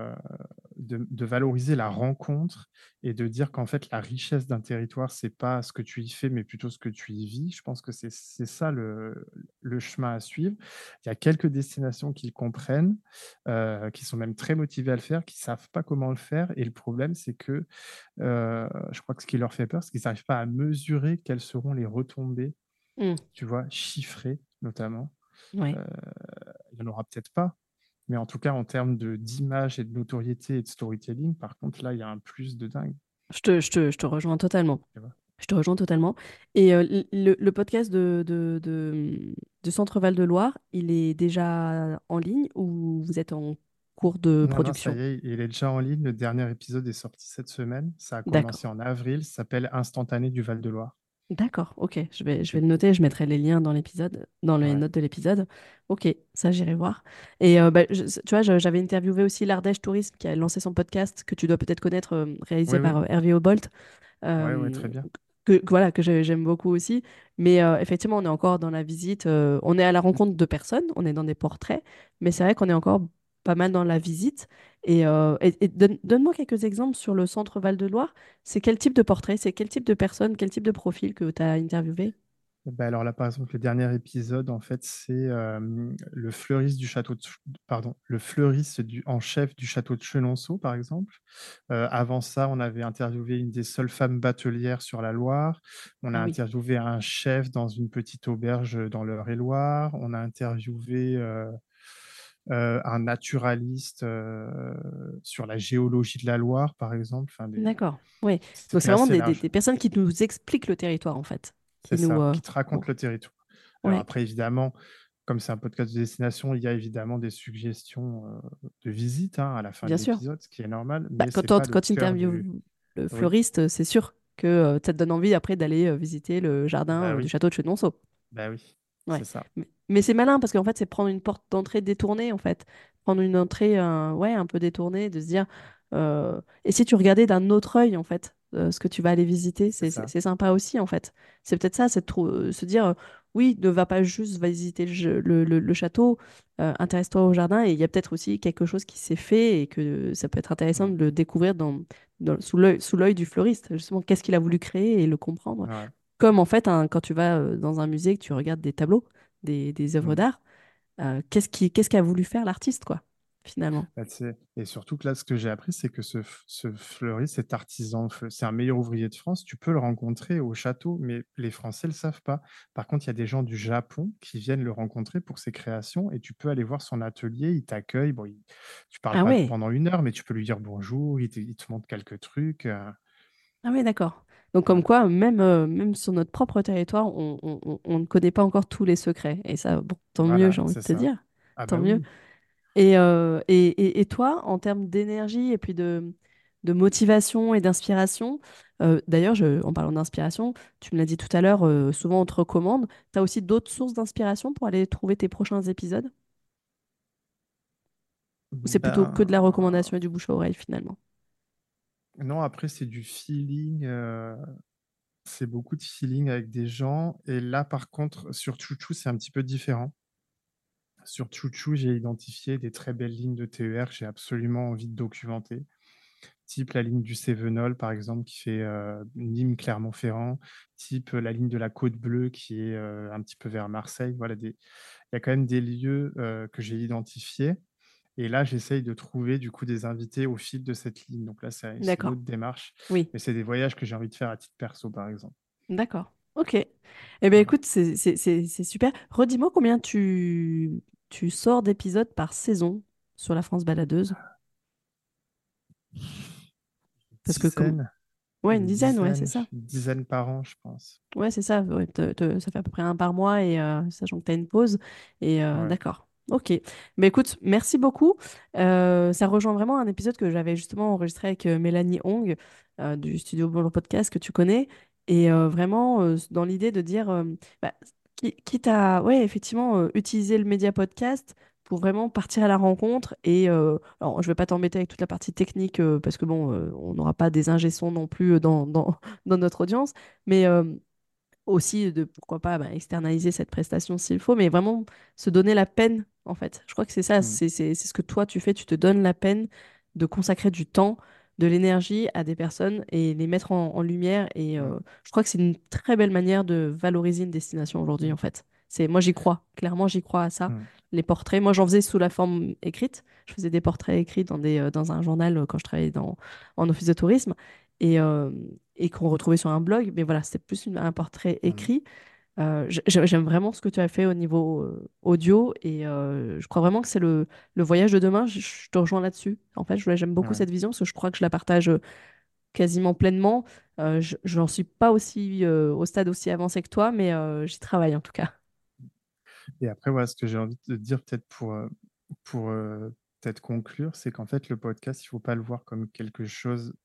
de valoriser la rencontre et de dire qu'en fait, la richesse d'un territoire, c'est pas ce que tu y fais, mais plutôt ce que tu y vis. Je pense que c'est ça le chemin à suivre. Il y a quelques destinations qui le comprennent, qui sont même très motivées à le faire, qui savent pas comment le faire. Et le problème, c'est que je crois que ce qui leur fait peur, c'est qu'ils n'arrivent pas à mesurer quelles seront les retombées, Hmm. tu vois, chiffrées notamment. Ouais. Euh, il n'y en aura peut-être pas, mais en tout cas, en termes d'image et de notoriété et de storytelling, par contre, là, il y a un plus de dingue. Je te rejoins totalement. Tu vois. Je te rejoins totalement. Et le podcast de Centre Val de Loire, il est déjà en ligne ou vous êtes en cours de Non, non, ça production? y est, il est déjà en ligne. Le dernier épisode est sorti cette semaine. Ça a D'accord. commencé en avril. Ça s'appelle Instantané du Val-de-Loire. D'accord, ok. Je vais Et- le noter, je mettrai les liens dans l'épisode, dans les Ouais, notes de l'épisode. Ok, ça j'irai voir. Et bah, tu vois, j'avais interviewé aussi l'Ardèche Tourisme qui a lancé son podcast que tu dois peut-être connaître, réalisé ouais, par oui. Hervé Obolt, Ouais, ouais, euh, très bien. voilà, que j'aime beaucoup aussi. Mais effectivement, on est encore dans la visite, on est à la rencontre de personnes, on est dans des portraits, mais c'est vrai qu'on est encore pas mal dans la visite. Et donne-moi quelques exemples sur le centre Val-de-Loire. C'est quel type de portrait, c'est quel type de personne, quel type de profil que tu as interviewé? Bah, alors là, par exemple, le dernier épisode, en fait, c'est le fleuriste du château pardon, le fleuriste en chef du château de Chenonceau, par exemple. Avant ça, on avait interviewé une des seules femmes batelières sur la Loire. On a Ah oui, interviewé un chef dans une petite auberge dans l'Eure-et-Loire. On a interviewé un naturaliste sur la géologie de la Loire, par exemple. Enfin, d'accord. Oui. Donc c'était c'est vraiment assez des large. personnes qui nous expliquent le territoire, en fait. C'est Qui nous... ça, qui te raconte oh, le territoire. Alors ouais, après, évidemment, comme c'est un podcast de destination, il y a évidemment des suggestions de visite hein, à la fin de bien sûr. l'épisode, ce qui est normal, Bah, mais quand, c'est pas le quand tu cœur interviews du. le Oui, fleuriste, c'est sûr que ça te donne envie après d'aller visiter le bah jardin du oui, château de Chenonceau. bah oui, Ouais. c'est ça. Mais c'est malin parce qu'en fait, c'est prendre une porte d'entrée détournée, en fait. Prendre une entrée ouais, un peu détournée, de se dire. Et si tu regardais d'un autre œil, en fait, ce que tu vas aller visiter, C'est ça. c'est sympa aussi, en fait. C'est peut-être ça, c'est de se dire, oui, ne va pas juste visiter le château, intéresse-toi au jardin. Et il y a peut-être aussi quelque chose qui s'est fait et que ça peut être intéressant Mm. de le découvrir sous l'œil du fleuriste. Justement, qu'est-ce qu'il a voulu créer et le comprendre. Ouais. Comme en fait, quand tu vas dans un musée, que tu regardes des tableaux, des œuvres Mm. d'art, qu'est-ce qu'a voulu faire l'artiste, quoi, finalement. Bah, et surtout que là, ce que j'ai appris, c'est que ce fleuriste, cet artisan, c'est un meilleur ouvrier de France. Tu peux le rencontrer au château, mais les Français ne le savent pas. Par contre, il y a des gens du Japon qui viennent le rencontrer pour ses créations et tu peux aller voir son atelier. Il t'accueille. Bon, tu parles Ah pas ouais, pendant 1 heure, mais tu peux lui dire bonjour. Il te montre quelques trucs. ah ouais, d'accord. Donc comme Ouais. quoi, même sur notre propre territoire, on ne connaît pas encore tous les secrets. Et ça, bon, tant mieux, Voilà, j'ai envie de c'est te ça. dire. Ah Tant bah mieux. oui. Et toi, en termes d'énergie et puis de motivation et d'inspiration, d'ailleurs, en parlant d'inspiration, tu me l'as dit tout à l'heure, souvent on te recommande. Tu as aussi d'autres sources d'inspiration pour aller trouver tes prochains épisodes? Ou c'est plutôt que de la Ben, recommandation et du bouche à oreille finalement? non, après, c'est du feeling. C'est beaucoup de feeling avec des gens. Et là, par contre, sur Chouchou, c'est un petit peu différent. Sur Chouchou, j'ai identifié des très belles lignes de TER que j'ai absolument envie de documenter. Type la ligne du Cévenol, par exemple, qui fait Nîmes-Clermont-Ferrand. Type la ligne de la Côte Bleue, qui est un petit peu vers Marseille. Voilà, il y a quand même des lieux que j'ai identifiés. Et là, j'essaye de trouver du coup des invités au fil de cette ligne. Donc là, c'est une D'accord. autre démarche. Oui. Mais c'est des voyages que j'ai envie de faire à titre perso, par exemple. D'accord. Ok. Eh bien, Voilà. écoute, c'est super. Redis-moi combien tu sors d'épisodes par saison sur la France baladeuse. Parce que comme... Dizaine, Ouais, une dizaine, ouais, c'est ça. une dizaine par an, je pense. Ouais, c'est ça. Ouais, ça fait à peu près un par mois et sachant que tu as une pause. Et Ouais. d'accord. Ok. Mais écoute, merci beaucoup. Ça rejoint vraiment un épisode que j'avais justement enregistré avec Mélanie Hong du studio Bolo Podcast que tu connais. Et vraiment dans l'idée de dire, bah, quitte à, ouais, effectivement, utiliser le média podcast pour vraiment partir à la rencontre. Et alors, je vais pas t'embêter avec toute la partie technique parce que bon, on n'aura pas des ingé sons non plus dans notre audience. Mais aussi de pourquoi pas bah, externaliser cette prestation s'il faut, mais vraiment se donner la peine, en fait. Je crois que c'est ça, Mm, c'est ce que toi tu fais, tu te donnes la peine de consacrer du temps, de l'énergie à des personnes et les mettre en lumière. Et mm, je crois que c'est une très belle manière de valoriser une destination aujourd'hui, en mm, fait. Moi j'y crois, clairement j'y crois à ça. mm, Les portraits, moi j'en faisais sous la forme écrite. Je faisais des portraits écrits dans un journal quand je travaillais en office de tourisme. Et, euh, et qu'on retrouvait sur un blog. Mais voilà, c'était plus un portrait mm, écrit. J'aime vraiment ce que tu as fait au niveau audio et je crois vraiment que c'est le voyage de demain. Je te rejoins là-dessus. En fait, j'aime beaucoup ouais. cette vision parce que je crois que je la partage quasiment pleinement. Je n'en suis pas aussi au stade aussi avancé que toi, mais j'y travaille en tout cas. Et après, voilà, ce que j'ai envie de dire peut-être pour peut-être conclure, c'est qu'en fait, le podcast, il ne faut pas le voir comme quelque chose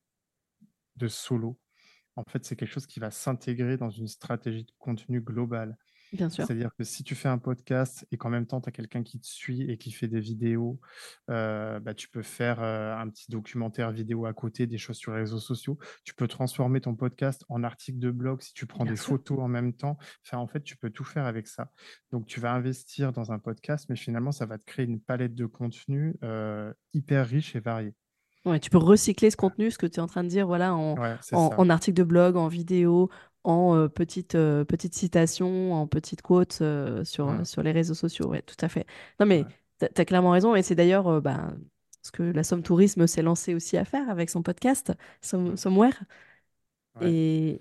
de solo. En fait, c'est quelque chose qui va s'intégrer dans une stratégie de contenu globale. Bien sûr. C'est-à-dire que si tu fais un podcast et qu'en même temps, tu as quelqu'un qui te suit et qui fait des vidéos, bah, tu peux faire un petit documentaire vidéo à côté, des choses sur les réseaux sociaux. Tu peux transformer ton podcast en article de blog si tu prends Bien des sûr. photos en même temps. Enfin, en fait, tu peux tout faire avec ça. Donc, tu vas investir dans un podcast, mais finalement, ça va te créer une palette de contenu hyper riche et variée. Ouais, tu peux recycler ce contenu, ce que tu es en train de dire, voilà, Ouais, c'est ça. en article de blog, en vidéo, en petite citation, en petite quote Mm, sur les réseaux sociaux. Ouais, tout à fait. Non, mais ouais, tu as clairement raison. Et c'est d'ailleurs bah, ce que la Somme Tourisme s'est lancée aussi à faire avec son podcast, mm, Somewhere. ouais,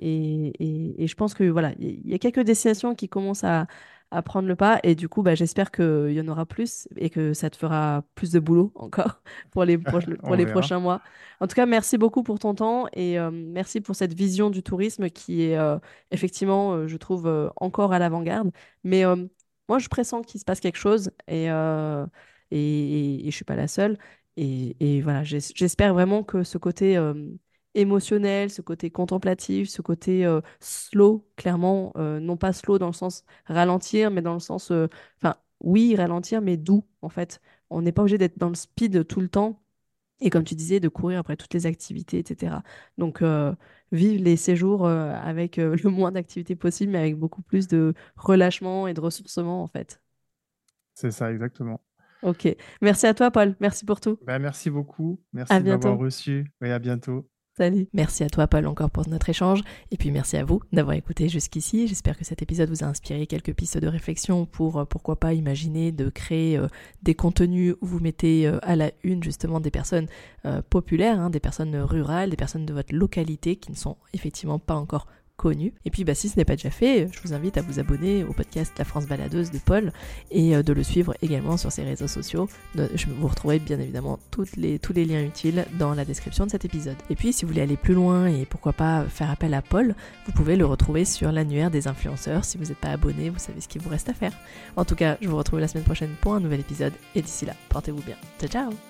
Et je pense que voilà, il y a quelques destinations qui commencent à prendre le pas. Et du coup, bah, j'espère qu'il y en aura plus et que ça te fera plus de boulot encore pour on les verra. prochains mois. En tout cas, merci beaucoup pour ton temps et merci pour cette vision du tourisme qui est effectivement, je trouve, encore à l'avant-garde. Mais moi, je pressens qu'il se passe quelque chose et je suis pas la seule. Et voilà, j'espère vraiment que ce côté émotionnel, ce côté contemplatif, ce côté slow, clairement, non pas slow dans le sens ralentir, mais dans le sens, enfin, oui, ralentir, mais doux, en fait. On n'est pas obligé d'être dans le speed tout le temps. Et comme tu disais, de courir après toutes les activités, etc. Donc, vivre les séjours avec le moins d'activités possible, mais avec beaucoup plus de relâchement et de ressourcement, en fait. C'est ça, exactement. Ok. Merci à toi, Paul. Merci pour tout. Ben, merci beaucoup. À Merci de m'avoir bientôt. reçu. Et à bientôt. Salut. Merci à toi Paul encore pour notre échange et puis merci à vous d'avoir écouté jusqu'ici. J'espère que cet épisode vous a inspiré quelques pistes de réflexion pour pourquoi pas imaginer de créer des contenus où vous mettez à la une justement des personnes populaires, hein, des personnes rurales, des personnes de votre localité qui ne sont effectivement pas encore connues. Et puis bah, si ce n'est pas déjà fait, je vous invite à vous abonner au podcast La France Baladeuse de Paul et de le suivre également sur ses réseaux sociaux. Vous retrouverez bien évidemment tous les liens utiles dans la description de cet épisode. Et puis si vous voulez aller plus loin et pourquoi pas faire appel à Paul, vous pouvez le retrouver sur l'annuaire des influenceurs. Si vous n'êtes pas abonné, vous savez ce qu'il vous reste à faire. En tout cas, je vous retrouve la semaine prochaine pour un nouvel épisode et d'ici là, portez-vous bien. Ciao ciao.